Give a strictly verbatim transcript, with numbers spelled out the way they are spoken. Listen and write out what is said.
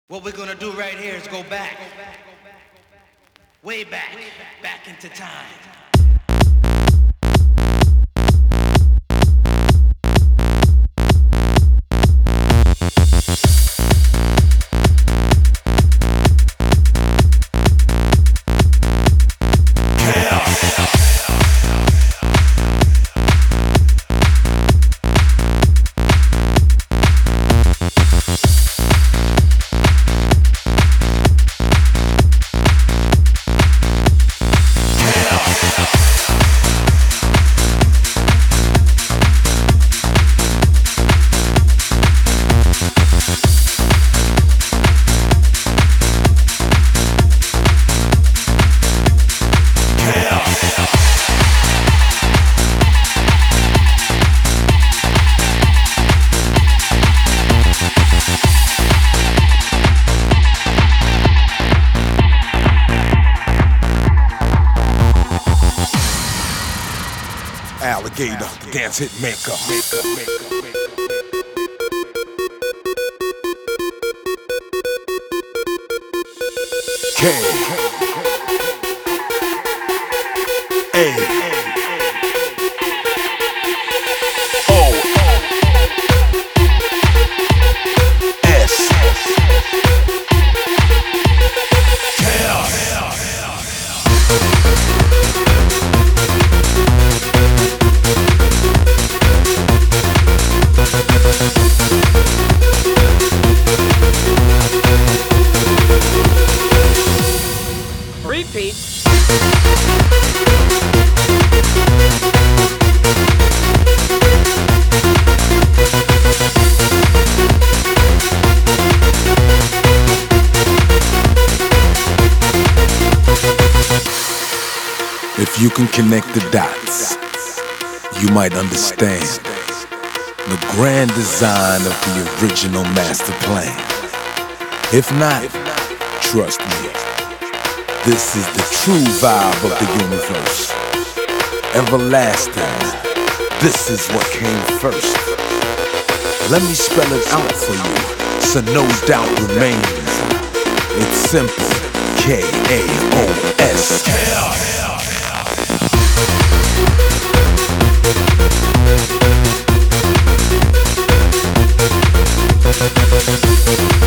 What we're gonna do right here is go back, way back, back into time. Alligator, the dance hit maker. K A O S Repeat. If you can connect the dots, you might understand the grand design of the original master plan. If not, trust me, this is the true vibe of the universe. Everlasting, this is what came first. Let me spell it out for you, so no doubt remains. It's simple, K A O S. We'll be right back.